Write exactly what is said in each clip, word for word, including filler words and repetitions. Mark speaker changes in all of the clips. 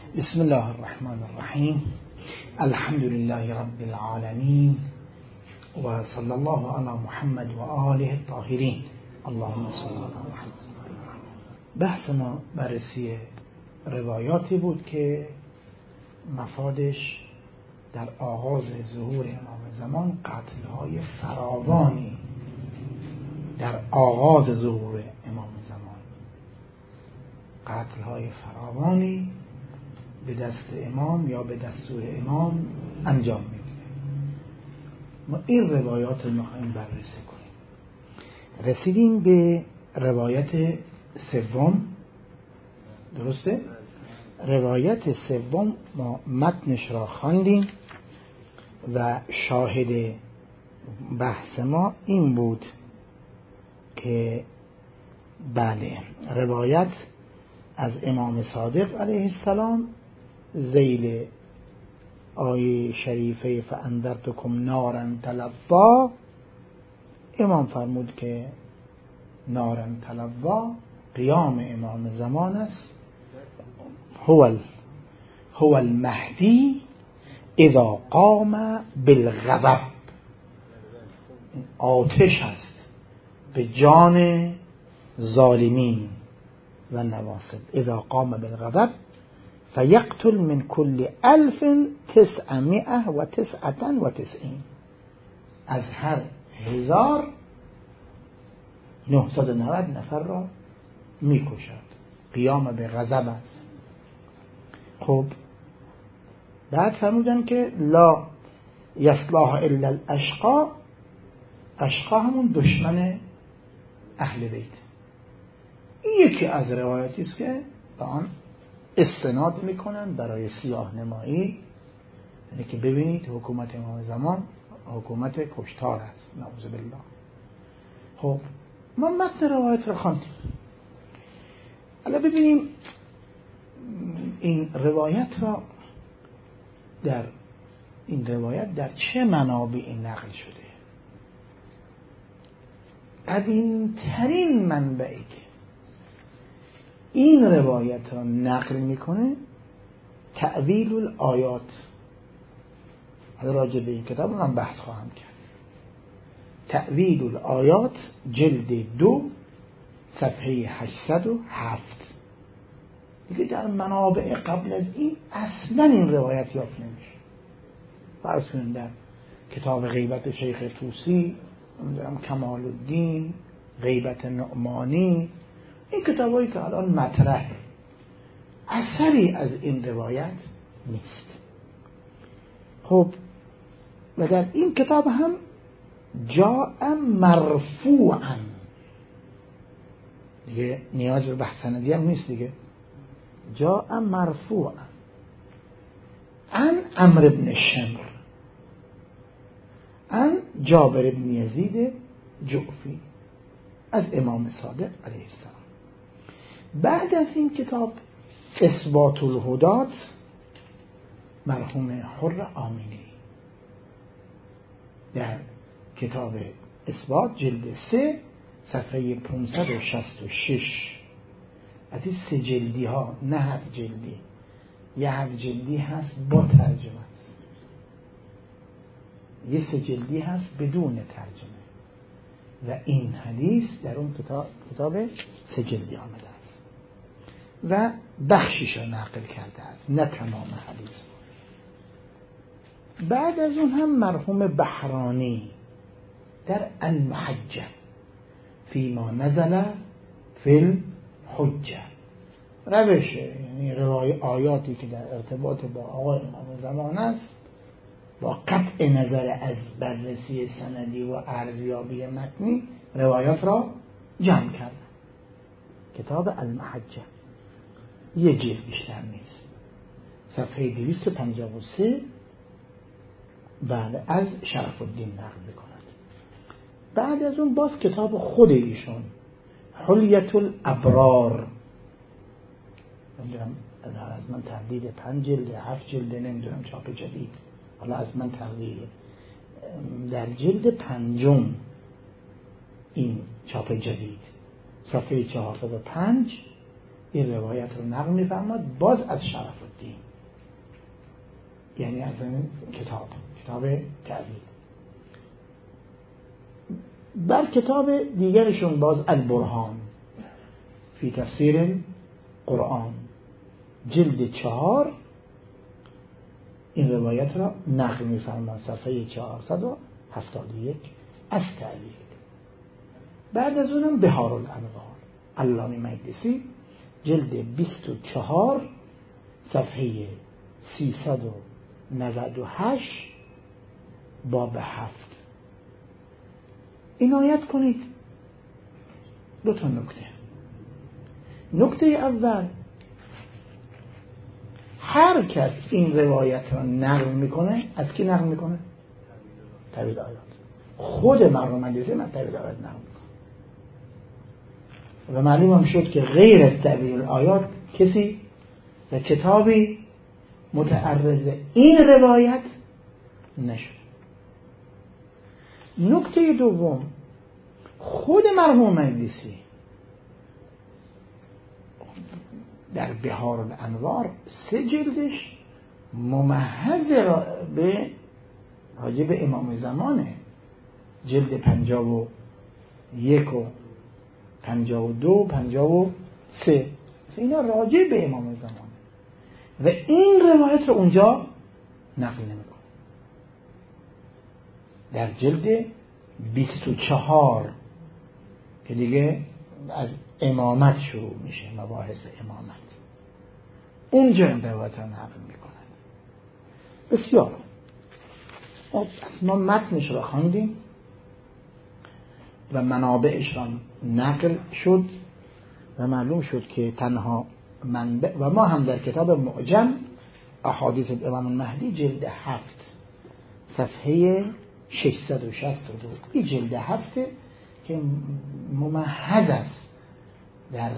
Speaker 1: بسم الله الرحمن الرحیم. الحمد لله رب العالمین و صلی الله علی محمد و آله الطاهرین. اللهم صل علی محمد. بحث ما بررسی روایاتی بود که مفادش در آغاز ظهور امام زمان قتل‌های فراوانی در آغاز ظهور امام زمان قتل‌های فراوانی به دست امام یا به دستور امام انجام می‌گیره. ما این روایات رو می‌خوایم بررسی کنیم. رسیدیم به روایت سوم، درسته؟ روایت سوم ما متنش را خواندیم و شاهد بحث ما این بود که بله، روایت از امام صادق علیه السلام ذیل آیه شریفه فانذرتکم نارا تلظی، امام فرمود که نارا تلظی قیام امام زمان است. هو هو المهدی اذا قام بالغضب، آتش است به جان ظالمین و نواصب. اذا قام بالغضب فیقتل من کل الف تسعمائه و تسعة و تسعین، از هر هزار نهصد و نود نفر را میکشد. قیام به غضب است. خب بعد فرمودن که لا یصلاح الا الاشقا، اشقا همون دشمن اهل بیت. این یکی از روایاتی است که به آن استناد میکنن برای سیاه نمایی، یعنی که ببینید حکومت امام زمان حکومت کشتار است، نعوذ بالله. خب ما متن روایت رو خواندیم. حالا ببینیم این روایت را در این روایت در چه منابعی نقل شده. قدیمترین منبعی که این روایت را نقل میکنه تأویل الآیات. حالا راجع به این کتاب من بحث خواهم کرد. تأویل الآیات جلد دو صفحه هشتصد و هفت. دیگه در منابع قبل از این اصلا این روایت یافت نمیشه. فرض کنید در کتاب غیبت شیخ طوسی، نمیدونم کمال الدین، غیبت نعمانی، این کتابایی که الان مطرحه، اثری از این روایت نیست. خب و در این کتاب هم جاء مرفوعا، دیگه نیاز به بحث سندی هم نیست دیگه. جاء مرفوعا عن عمرو بن شمر عن جابر بن یزید جعفی از امام صادق علیه السلام. بعد از این کتاب اثبات الهدات مرحوم حر آمینی در کتاب اثبات جلد سه صفحه پانصد و شصت و شش، از این سه جلدی ها، نه هفت جلدی، یه هفت جلدی هست با ترجمه است، یه سه جلدی هست بدون ترجمه و این حدیث در اون کتاب, کتاب سه جلدی آمده است و بخشیش را نقل کرده است، نه تمام حدیث. بعد از اون هم مرحوم بحرانی در المحجه فیما نزل فی الحجه، روشه، یعنی روای آیاتی که در ارتباط با آقای امام زمان است، با قطع نظر از بررسی سندی و ارزیابی متنی روایات را جمع کرد. کتاب المحجه یه جلد بیشتر نیست، صفحه دویست و پنجاه و سه، بله، از شرف الدین نقل می‌کند. بعد از اون باز کتاب خود ایشون حلیت الابرار، نمیدونم از من تقدید پنج جلد هفت جلد، نمیدونم چاپ جدید، حالا از من تقدید در جلد پنجم این چاپ جدید، صفحه چهارصد و پنج این روایت رو نقل می‌فرماد باز از شرف الدین، یعنی از این کتاب کتاب تعبیر. بر کتاب دیگرشون باز البرهان فی تفسیر قرآن جلد چهار این روایت را نقل می‌فرماد، صفحه چهارصد و هفتاد و یک از تعبیر. بعد از اونم بهار الانوار علامه مقدسی جلد بیست و چهار صفحه سیصد و نود و هشت باب هفت. عنایت کنید دو تا نکته. نکته اول، هر کس این روایت را نقل میکنه از کی نقل میکنه؟ تعبیر آیات. خود مرحوم مقدسی من تعبیر آیات نقل میکنه و معلوم هم شد که غیر از تعبیر آیات کسی و کتابی متعرض این روایت نشد. نکته دوم، خود مرحوم مقدسی در بهار الانوار سه جلدش ممحض را به حاجب امام زمانه، جلد پنجاه و یک و پنجاه و دو پنجاه و سه اینا راجع به امام زمانه و این روایت رو اونجا نقل نمیکنه. در جلد بیست و چهار که دیگه از امامت شروع میشه، مباحث امامت، اونجا این روایت رو نقل میکند. بسیار ما متنش رو خواندیم و منابعش را نقل شد و معلوم شد که تنها منبع، و ما هم در کتاب معجم احادیث امام المهدی جلد هفت صفحه ششصد و شصت و دو این جلد هفته که ممحض است در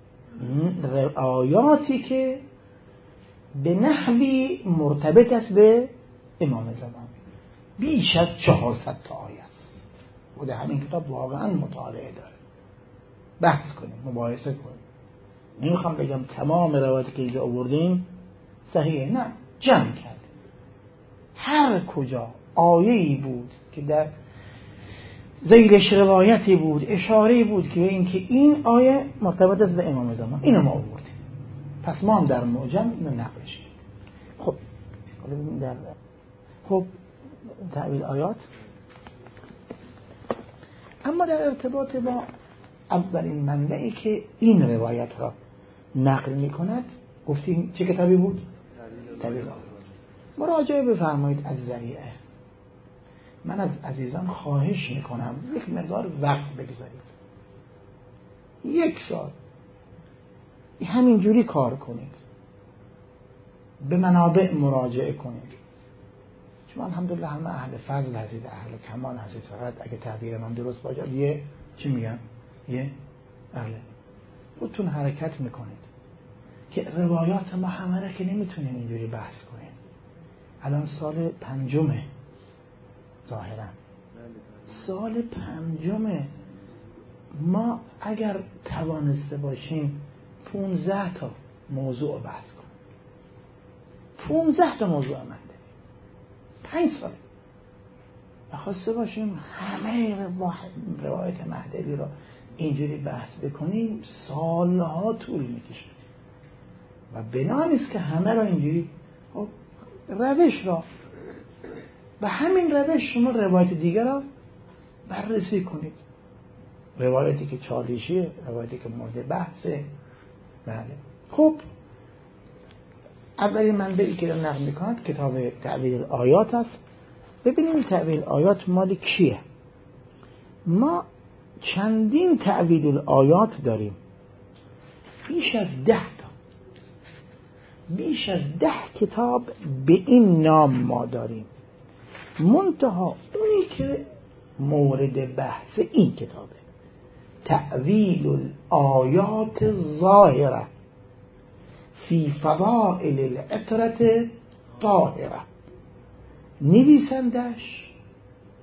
Speaker 1: آیاتی که به نحوی مرتبط است به امام زمان، بیش از چهارصد تا آیه است و در همین کتاب واقعا مطالعه داره. بحث کنیم، مباحثه کنیم. نمیخوام بگم تمام روایتی که اینجا آوردیم صحیحه، نه، جمع کرد. هر کجا آیه‌ای بود که در ذیلش روایتی بود، اشاره‌ای بود که اینکه این آیه مرتبط است به امام زمان، اینو ما آوردیم. پس ما هم در معجم اینو نقلش کردیم. خب در خب تعبیر آیات. اما در ارتباط با اولین منبعی که این روایت را نقل می‌کند گفتیم چه کتابی بود؟ تعبیر آیات. مراجعه بفرمایید از ذریعه. من از عزیزان خواهش میکنم یک مقدار وقت بگذارید، یک سال همینجوری کار کنید، به منابع مراجعه کنید. شما الحمدلله همه اهل فضل هستید، اهل کمال هستید، فقط اگه تعبیر من درست باشه یه چی میگن؟ یه اهل خودتون حرکت میکنید که روایات ما همه را که نمیتونیم اینجوری بحث کنیم. الان سال پنجمه، ظاهرا سال پنجمه، ما اگر توانسته باشیم پونزده تا موضوع بحث کنیم، پونزده تا موضوع من داریم، پنج سال بخواسته باشیم همه روایت مهدوی را اینجوری بحث بکنیم سالها طول میکشه و بنا نیست که همه را اینجوری. روش را به همین روش شما روایت دیگر را بررسی کنید، روایتی که چالشیه، روایتی که مورد بحثه. بله. خب اولین منبعی که نقل می‌کند کتاب تعبیر آیات است. ببینیم تعبیر آیات مال کیه. ما چندین تعبیر آیات داریم، بیش از ده تا بیش از ده کتاب به این نام ما داریم. منتها اونی که مورد بحث این کتابه تأویل الآیات الظاهره فی فضائل العطرة طاهره، نویسندش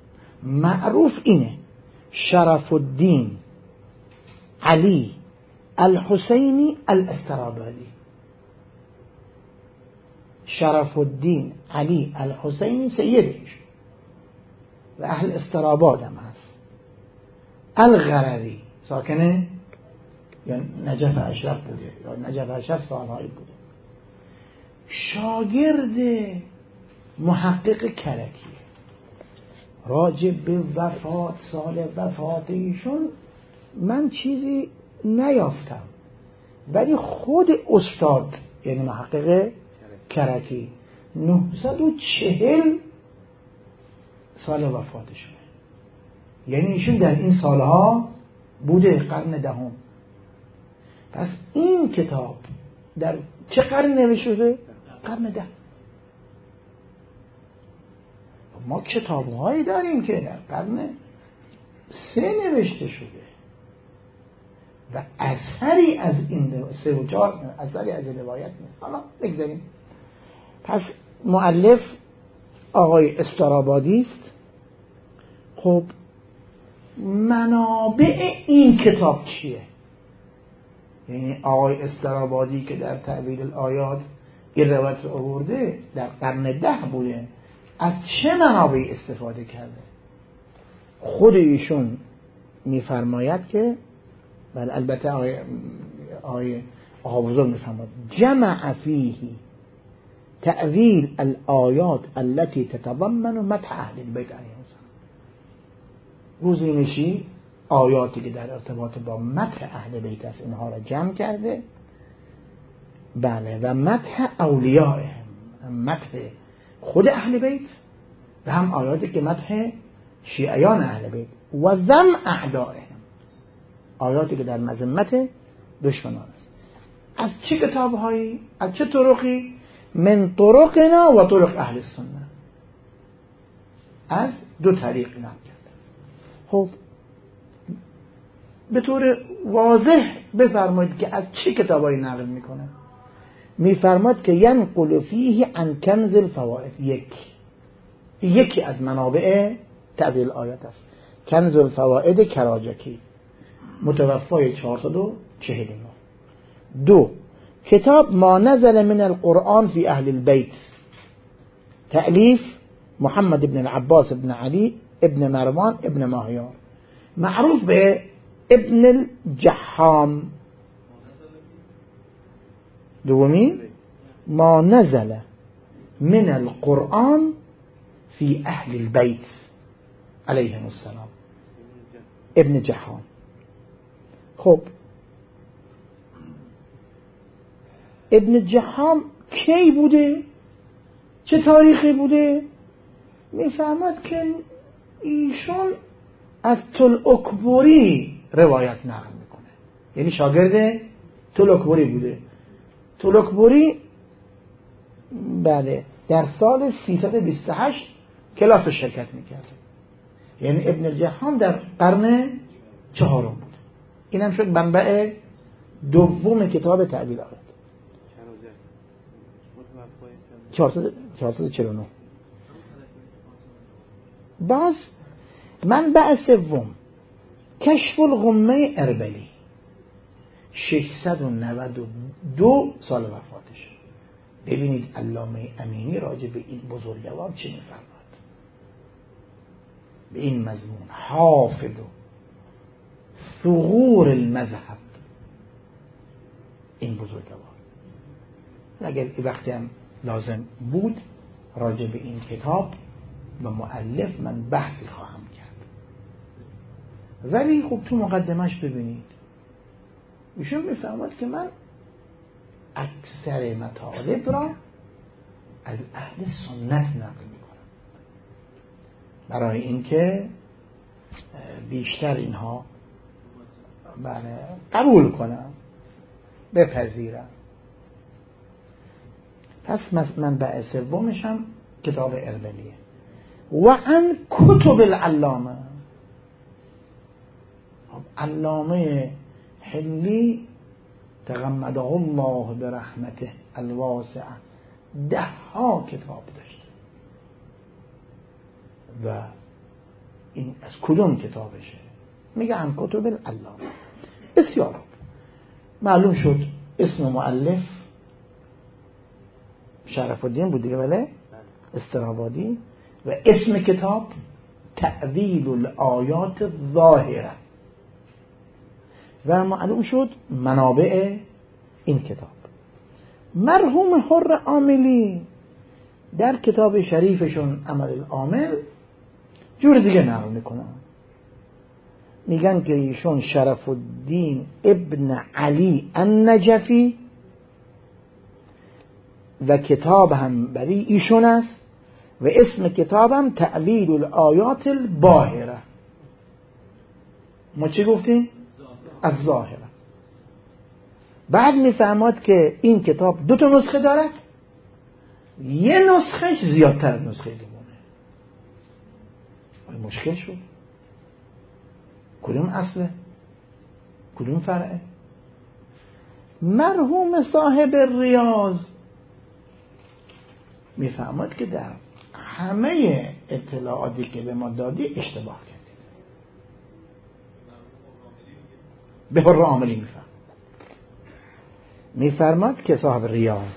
Speaker 1: معروف اینه شرف الدین علی الحسینی الاسترابادی، شرف الدین علی الحسینی سیدش و اهل استراباد هم هست. الغرری ساکنه یا نجف اشرف بوده یا نجف اشرف سالهایی بوده، شاگرد محقق کرکی. راجع به وفات، سال وفات ایشون من چیزی نیافتم، ولی خود استاد یعنی محقق کرکی نهصد و چهل سال وفاتشونه، یعنی ایشون در این سالها بوده، قرن دهم. پس این کتاب در چه قرن نوشته شده؟ قرن ده. ما کتاب‌هایی داریم که در قرن سه نوشته شده و اثری از این سه و چهار اثری از روایت نیست. حالا بگذاریم. پس مؤلف آقای استرابادی است. خب منابع این کتاب چیه؟ یعنی آقای استرابادی که در تأویل الآیات این روایت رو آورده در قرن ده بوده، از چه منابعی استفاده کرده؟ خود ایشون میفرماید که بل البته آقای آقای آقا بزرگ میفرماید جمع فیه تأویل الآیات التي تتضمن مدح اهل البیت علیهم السلام. روزینشی آیاتی که در ارتباط با مدح اهل بیت است اینها را جمع کرده، بله، و مدح اولیائهم، مدح خود اهل بیت و هم آیاتی که مدح شیعیان اهل بیت و ذم اعدائهم، آیاتی که در مذمت دشمنان است. از چه کتاب‌هایی؟ از چه طرقی؟ من طرقنا و طرق اهل السنه، از دو طریق نقل کرده است. خب به طور واضح بفرمایید که از چه کتابایی نقل میکنه. میفرماد که ینقل فیه عن کنز الفوائد، یک یکی از منابع تأویل آیات است. کنز الفوائد کراجکی، متوفای چهارصد و چهل و نه. دو کتاب ما نزل من القرآن فی اهل البیت، تألیف محمد ابن العباس ابن علی ابن مروان ابن ماهیار، معروف به ابن الجحام. دومی ما نزل من القرآن فی اهل البیت علیهم السلام، ابن جحام. خب ابن جحام کی بوده؟ چه تاریخی بوده؟ میفهمد که ایشون از طلعکبری روایت نقل میکنه، یعنی شاگرد طلعکبری بوده. طلعکبری بله در سال سیصد و بیست و هشت کلاس شرکت میکرد، یعنی ابن الجحام در قرن چهارم بود. اینم شد منبع دوم کتاب تأویل آیات، چهارصد و چهل و نه. باز منبع سوم کشف الغمه اربلی، ششصد و نود و دو سال وفاتش. ببینید علامه امینی راجع به این بزرگوار چه می‌فرماد به این مضمون. حافظ ثغور المذهب، این بزرگوار. اگر وقتی هم لازم بود راجع به این کتاب و مؤلف من بحثی خواهم کرد، ولی خب تو مقدمش ببینید ایشون میفهمد که من اکثر مطالب را از اهل سنت نقل میکنم برای اینکه بیشتر اینها بله قبول کنم، بپذیرم. پس منبع سومش هم کتاب اربلیه. و عن کتب العلامه، علامه حلی تغمده الله برحمته الواسعه ده ها کتاب داشته و این از کدوم کتابشه؟ میگه عن کتب العلامه، بسیار. معلوم شد اسم مؤلف شرف الدین بود دیگه، بله، استرابادی، و اسم کتاب تأویل الآیات الظاهره، و معلوم شد منابع این کتاب. مرحوم حر عاملی در کتاب شریفشون عمل العامل جور دیگه نقل میکنن، میگن که ایشون شرف الدین ابن علی النجفی و کتاب هم برای ایشون است و اسم کتابم تأویل الآیات الباهره. ما چی گفتیم؟ از ظاهره. بعد میفهمد که این کتاب دو تا نسخه دارد، یه نسخهش زیادتر از نسخه دومه. مشکل شد کدوم اصله کدوم فرعه؟ مرحوم صاحب ریاض میفهمد که در همه اطلاعاتی که به ما دادی اشتباه کردید. به حر عاملی میفهم میفرماد که صاحب ریاض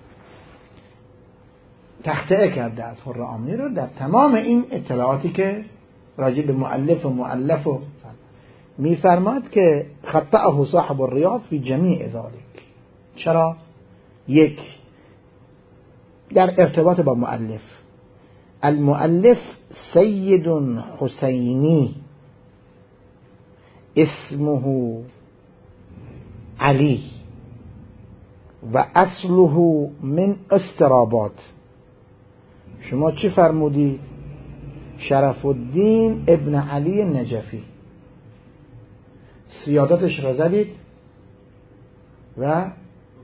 Speaker 1: تخطئه کرده از حر عاملی رو در تمام این اطلاعاتی که راجع به مؤلف و مؤلف و میفرماد که خطأه صاحب الریاض فی جمیع ذالک. چرا؟ یک، در ارتباط با مؤلف، المؤلف سید حسینی اسمه علی و اصله من استرابات. شما چی فرمودید؟ شرف الدین ابن علی نجفی، سیادتش را زدید و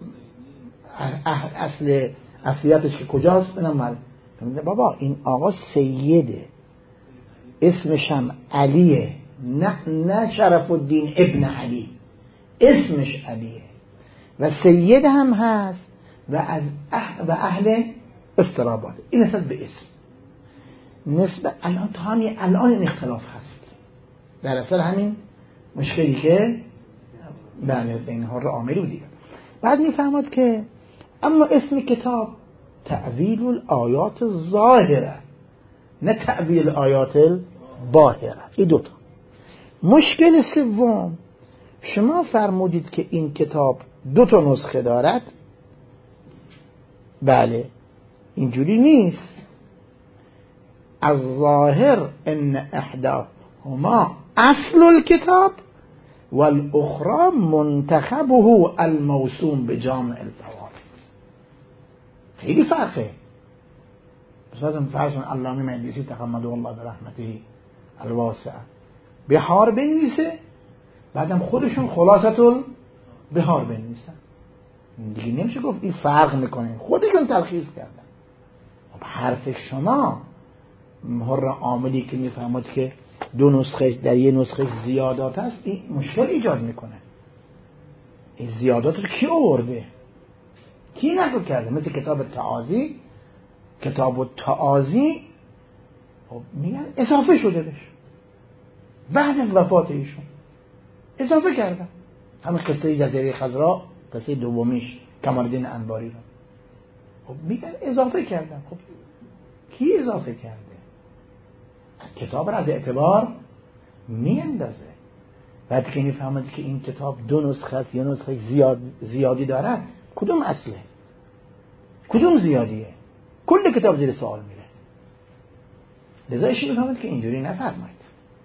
Speaker 1: اصل اصلیتش که کجاست؟ اینم معلوم. بابا این آقا سیده، اسمش هم علیه، نه نه شرف الدین ابن علی، اسمش علیه و سید هم هست و از اهل, و اهل استرابات. این نسبت به اسم، نسبت الان تا همین الان این اختلاف هست در اصل همین مشکلی که بله بین حر عاملی و دیگر. بعد میفهمد که اما اسم کتاب تأویل الآیات الظاهره نه تأویل آیات الباهره. این دوتا. مشکل سوم، شما فرمودید که این کتاب دو تا نسخه دارد. بله اینجوری نیست. الظاهر ان احداهما اصل الكتاب والاخرى منتخبه الموسوم بجامع الفوائد. خیلی فرقه. مثلا فرض علامه مقدسی تغمده الله برحمته الواسعه بحار بنویسه، بعدم خودشون خلاصه البحار بنویسن، دیگه نمیشه گفت این فرق میکنه، خودشون تلخیص کردن. خب حرف شما حر عاملی که میفهمد که دو نسخه در یه نسخه زیادات هست، این مشکل ایجاد میکنه. این زیادات رو کی آورده؟ کی نقل کرده؟ مثل کتاب تعازی، کتاب التعازی خب میگن اضافه شده بهش بعد از وفات ایشون، اضافه کردن. همین قصه جزیره خضرا، قصه دومیش کمال‌الدین انباری رو خب میگن اضافه کردن. خب کی اضافه کرده؟ کتاب را از اعتبار میاندازه. بعد که میفهمد که این کتاب دو نسخه است، یه نسخه زیاد زیادی دارد، کدوم اصله کدوم زیادیه؟ کل کتاب زیر سوال میره. لذا ایشون میفهمد که اینجوری نفرمایید.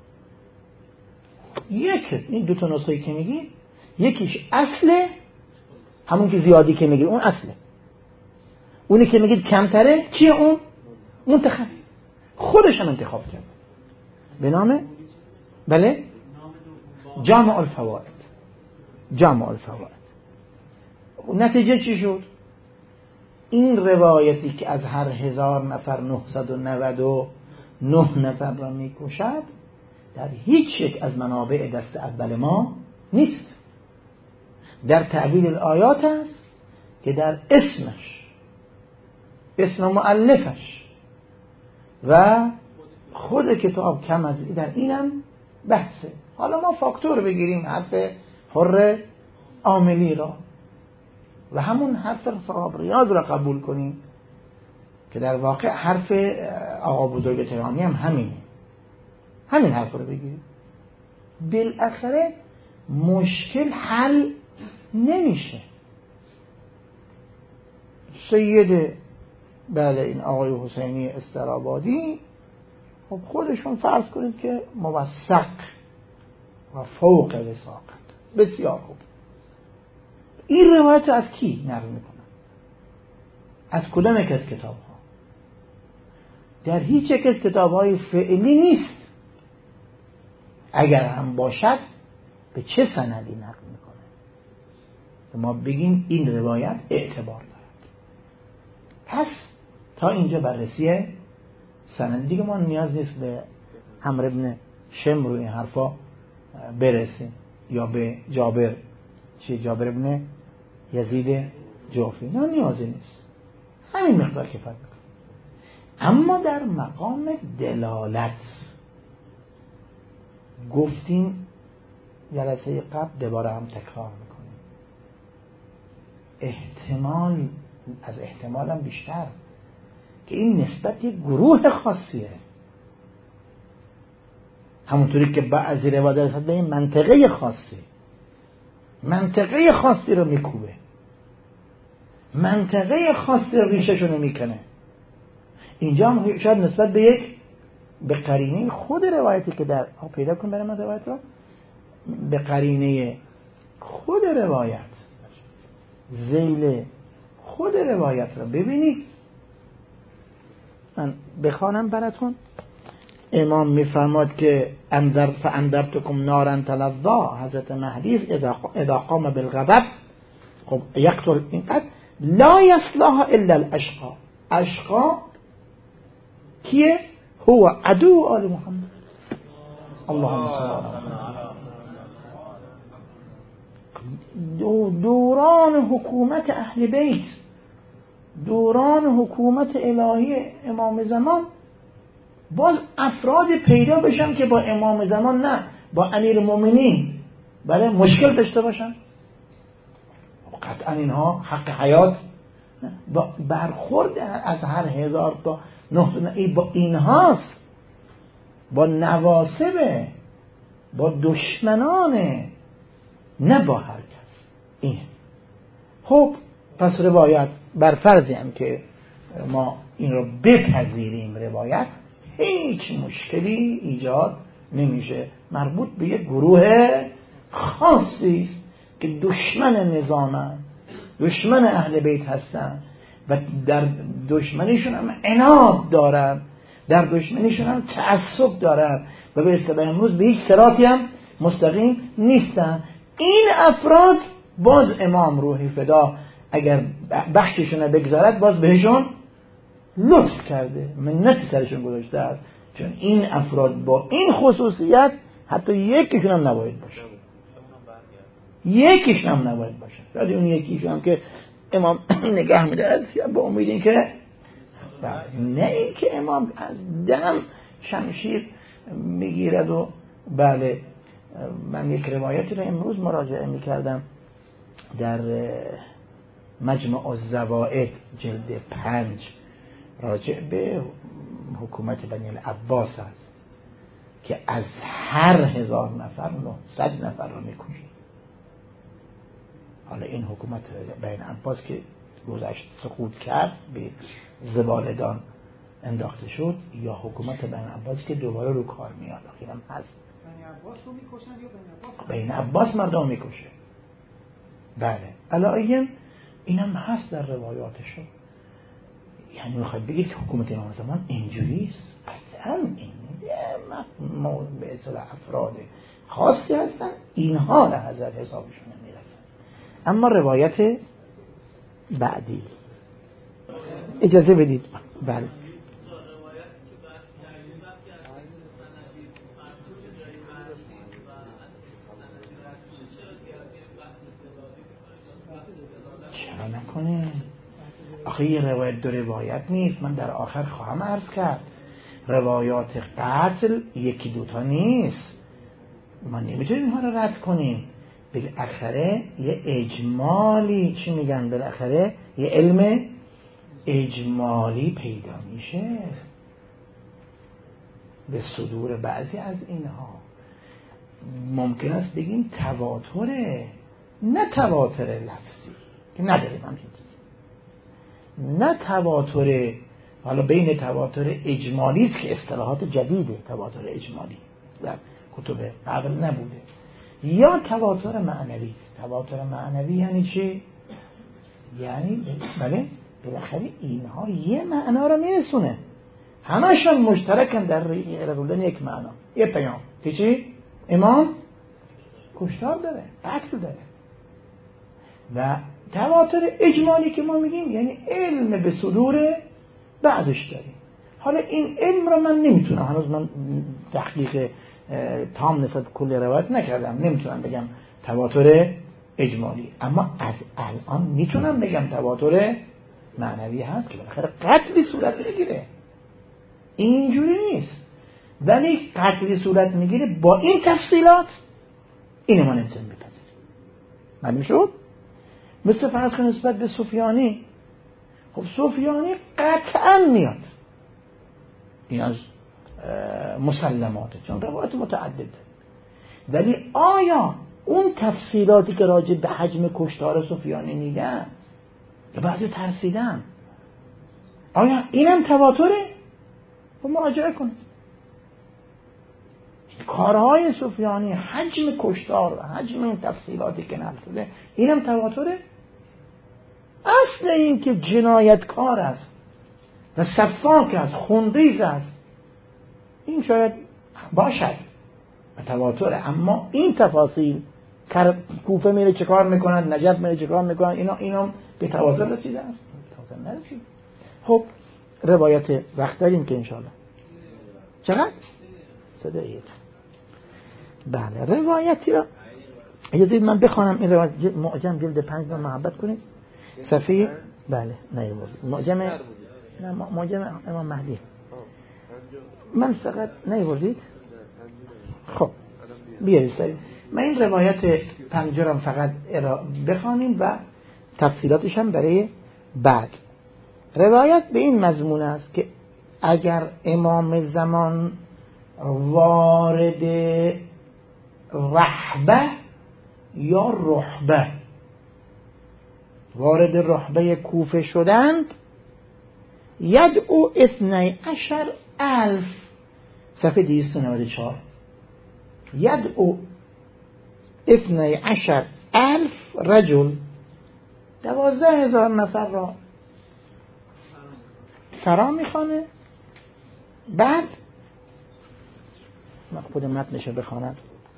Speaker 1: یک این دو تا نسخه که میگی، یکیش اصله، همون که زیادی که میگی اون اصله، اونی که میگید کمتره چیه؟ اون منتخب، خودش هم انتخاب کرد به نام بله جامع الفوائد. جامع الفوائد. نتیجه چی شد؟ این روایتی که از هر هزار نفر نهصد و نود و نه نفر را میکشد در هیچ یک از منابع دست اول ما نیست. در تأویل الآیات است که در اسمش، اسم مؤلفش و خود کتاب کم از در اینم بحثه. حالا ما فاکتور بگیریم، حرف حر عاملی را و همون حرف صاحب ریاض را قبول کنیم که در واقع حرف آقا بزرگ تهرانی هم همینه، همین حرف رو بگیریم، بالاخره مشکل حل نمیشه. سید بله این آقای حسینی استرابادی خب خودشون فرض کنید که موثق و فوق وثاقت، بسیار خوب. این روایت از کی نقل میکنن؟ از کدام یک از کتاب ها؟ در هیچ یک از کتاب های فعلی نیست. اگر هم باشد به چه سندی نقل میکنه ما بگیم این روایت اعتبار دارد؟ پس تا اینجا بررسی سند دیگه ما نیاز نیست به عمرو ابن شمر و این حرفا برسیم یا به جابر چی جابر ابن یزید جعفی، نه نیازی نیست، همین مقدار کفایت میکنه. اما در مقام دلالت گفتیم جلسه قبل دوباره هم تکرار میکنیم، احتمال از احتمال هم بیشتر که این نسبت یک گروه خاصیه، همونطوری که بعضی روایات به این منطقه خاصی منطقه خاصی رو میکوبه، منطقه خاصی رو ریشه‌شو میکنه. اینجا هم شاید نسبت به یک به قرینه خود روایتی که در پیدا کن برای من روایت رو به قرینه خود روایت ذیل خود روایت رو ببینید. من بخوانم براتون. امام میفرماد که انذر فاندرتکم نارا تلظا، حضرت مهدی اذا قام بالغضب خب یقتل اینقدر لا یصلح الا الاشقا. اشقا کیه؟ هو عدو آل محمد. اللهم صل علی محمد. دوران حکومت اهل بیت، دوران حکومت الهی امام زمان، باز افراد پیدا بشن که با امام زمان نه با امیر المؤمنین بله مشکل داشته باشن. قطعا اینها حق حیات با برخورد از هر هزار تا نه با اینهاست، با نواسبه، با دشمنانه، نه با هر کس. این خب پس روایت بر فرضی هم که ما این رو بپذیریم، روایت هیچ مشکلی ایجاد نمیشه، مربوط به یک گروه خاصی است که دشمن نظامن، دشمن اهل بیت هستن و در دشمنیشون هم عناد دارن، در دشمنیشون هم تعصب دارن و به اصطلاح امروز به هیچ صراطی هم مستقیم نیستن. این افراد باز امام روحی فدا اگر بخششون بگذارد باز بهشون لطف کرده، منت سرشون گذاشته است، چون این افراد با این خصوصیت حتی یکیشون هم نباید باشه، یکیشون هم نباید باشه. ولی اون یکیشون هم که امام نگه می‌دارد با امید این که نه این که امام از دم شمشیر میگیرد. و بله من یک روایتی رو امروز مراجعه میکردم در مجمع الزوائد جلد پنج راجع به حکومت بنی العباس است که از هر هزار نفر نهصد نفر رو میکشید. حالا این حکومت بنی العباس که گذشت سقوط کرد به زبالدان انداخته شد، یا حکومت بنی العباس که دوباره رو کار میاد آخرام هست.
Speaker 2: بنی عباس رو میکشن یا بنی عباس؟
Speaker 1: بنی عباس مردم میکشه. بله علاوه اینم هست در روایاتشون. یعنی میخواید بگید که حکومت امام زمان اینجوریست؟ قطعا این ما به اصطلاح افراد خاصی هستن، اینها به حضرت حسابشون نمیرسن. اما روایت بعدی اجازه بدید. بله چرا نکنه؟ آخه یه روایت دو روایت نیست. من در آخر خواهم عرض کرد روایات قتل یکی دوتا نیست، ما نمیتونیم اینها رو رد کنیم. بالاخره یه اجمالی، چی میگن بالاخره یه علم اجمالی پیدا میشه به صدور بعضی از اینها. ممکن است بگیم تواتره، نه تواتر لفظی که نداریم همچین چیزی، نه تواتر حالا بین تواتر اجمالی است که اصطلاحات جدیده، تواتر اجمالی در کتب قبل نبوده، یا تواتر معنوی. تواتر معنوی یعنی چی؟ یعنی بله بالاخره اینها یه معنا رو میرسونه، همشون مشترکن در رسوندن یک معنا، یه پیام که چی؟ امام کشتار داره، قتل داره. و تواتر اجمالی که ما میگیم یعنی علم به صدور بعدش داریم. حالا این علم رو من نمیتونم، هنوز من تحقیق تام نسبت کل روایت نکردم، نمیتونم بگم تواتر اجمالی، اما از الان میتونم بگم تواتر معنوی هست که بالاخره قتلی صورت میگیره. اینجوری نیست، ولی قتلی صورت میگیره با این تفصیلات، اینو ما نمیتونیم بپذیریم. معلوم شد؟ مثل فرض کن نسبت به سفیانی، خب سفیانی قطعا میاد، این از مسلماته چون روایت متعدده، ولی آیا اون تفصیلاتی که راجع به حجم کشتار سفیانی میگن که بعضی ترسیدن، آیا اینم تواتره؟ خب مراجعه کنید. کارهای سفیانی، حجم کشتار، حجم این تفصیلاتی که نقل شده، اینم تواتره؟ اصل این که جنایتکار است و سفاک است، خونریز است، این شاید باشد و تواتره، اما این تفاصیل کوفه میره چه کار میکنن، نجف میره چه کار میکنن، اینا اینا به تواتر رسیده است؟ تواتر نرسید. خب روایت وقت داریم که انشاءالله چقدر؟ صدایید. بله روایتی را اجازه من بخوانم این روایت معجم جلد پنج رو محبت کنید صفحه بله نه معجم نه معجم امام مهدی من فقط نیوردید. خب بیارید سریع من این روایت پنجرم فقط بخوانیم و تفصیلاتش هم برای بعد. روایت به این مضمون است که اگر امام زمان وارد رحبه یا رحبه وارد رحبه کوفه شدند، یدعو اثنی عشر الف صفحه دویست و نود و چهار یدعو اثنی عشر الف رجل دوازده هزار نفر را فرا میخوانه. بعد من خود متنش بخوانم.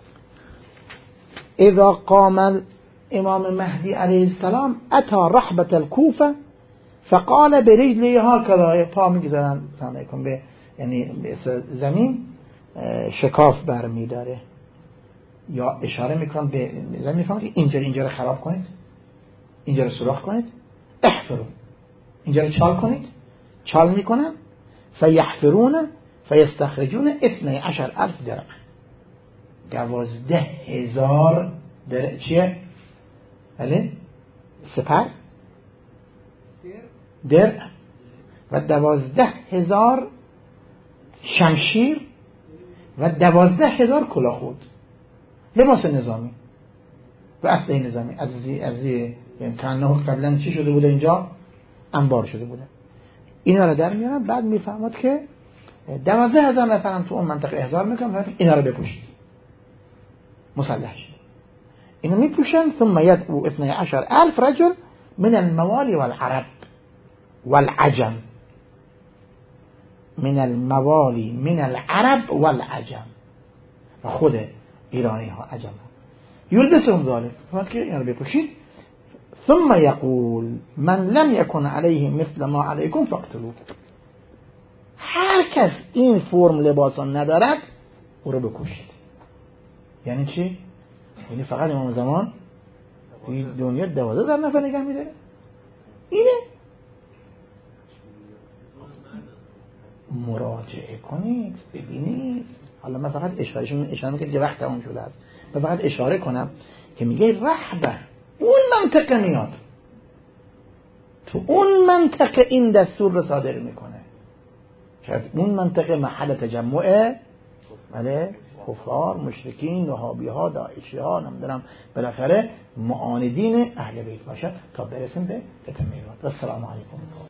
Speaker 1: اذا قام امام مهدی علیه السلام اتا رحبت الكوفه فقال برجله هكذا، پا میگذارن سلام کن به یعنی به زمین شکاف برمی داره یا اشاره میکنم به زمین، میفهمم که اینجا اینجا رو خراب کنید، اینجا رو سوراخ کنید، احفروا، اینجا رو چال کنید، چال میکنن، فیحفرون فیستخرجون اثنی عشر الف درع، دوازده هزار درع چیه؟ بله سپر درع و دوازده هزار شمشیر و دوازده هزار کلاهخود، لباس نظامی و اسلحه نظامی از زی از زی یعنی کانه قبلا چی شده بوده، اینجا انبار شده بوده. اینا رو در میارن، بعد میفهمد که دوازده هزار نفر هم تو اون منطقه احضار میکنن، اینا رو بپوشید مسلح شد. اینا میپوشن. ثم يدعو اثني عشر الف رجل من الموالي والعرب والعجم، من الموالي من العرب والعجم، و خود ایرانی ها عجم ها یلبسهم ذلك، فهمت که اینا رو بپوشید. ثم يقول من لم يكن عليه مثل ما عليكم فاقتلوه، هر کس این فرم لباسان ندارد او رو بکشید. یعنی چی؟ یعنی فقط امام زمان توی دنیا دوازده هزار نفر نگه میداره؟ اینه. مراجعه کنید ببینید. حالا من فقط اشارهشون اشاره میکنم که وقت اون شده است، من فقط اشاره کنم که میگه رحبه اون منطقه میاد، تو اون منطقه این دستور رو صادر میکنه. شاید اون منطقه محل تجمعه بله کفار، مشرکین، وهابی ها، داعشی ها، نمیدونم بالاخره معاندین اهل بیت باشه تا برسیم به تتمه. و السلام علیکم.